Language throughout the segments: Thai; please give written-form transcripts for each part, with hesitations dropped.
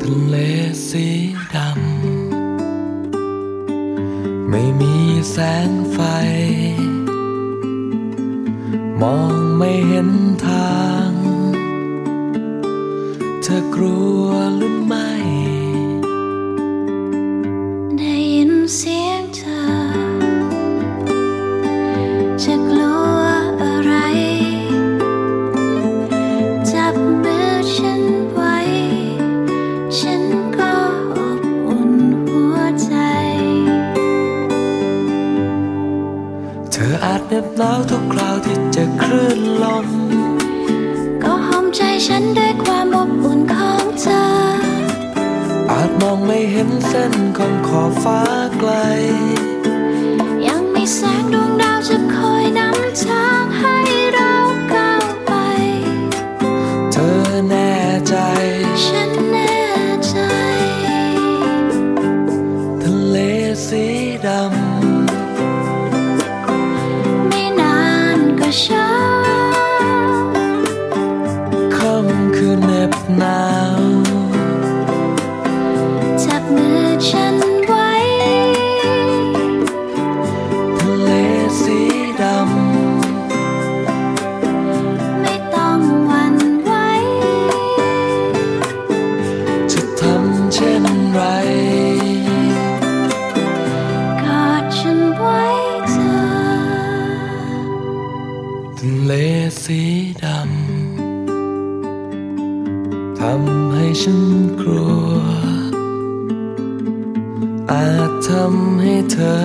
ะเลสีดำไม่มีแสงไฟมองไม่เห็นทางเธอกลัวหรือไม่ได้ยินเสียงเธอจะกลัวอะไรจับมือฉันไว้ฉันก็อบอุ่นหัวใจเธออาจเหน็บหนาวทุกคราวที่เจอคลื่นลมก็หอมใจฉันด้วยความอบอุ่นของเธออาจมองไม่เห็นเส้นของขอบฟ้าไกลยังมีแสงดวงดาวจะคอยนำทางให้เราก้าวไปเธอแน่ใจฉันแน่ใจทะเลสีดำไม่นานก็เช้าค่ำคืนเหน็บหนาวจับมือฉันไว้ทะเลสีดำไม่ต้องหวั่นไหวจะทำเช่นไรกอดฉันไว้เธอทะเลสีดำทำให้ฉันกลัวอาจทำให้เธอ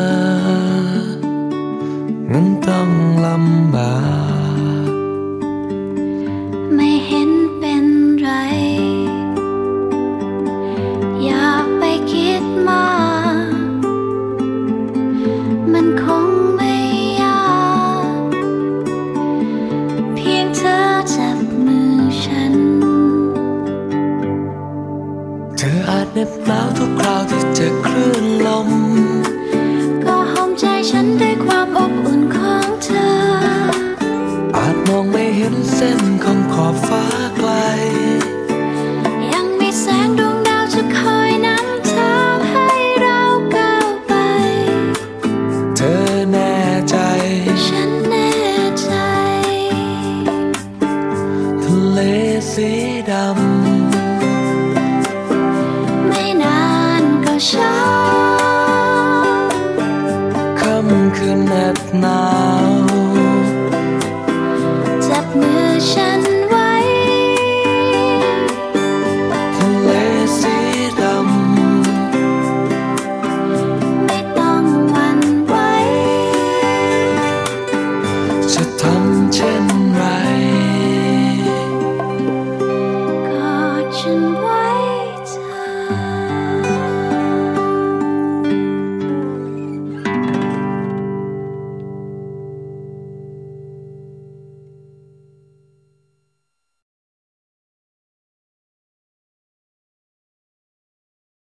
นั้นต้องลำบากไม่เห็นเป็นไรอย่าไปคิดมากมันคงไม่ยากเพียงเธอจับมือฉันเธออาจเหน็บหนาวทุก